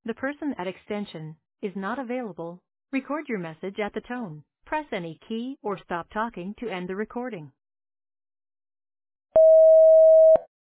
The person at extension is not available. Record your message at the tone. Press any key or stop talking to end the recording.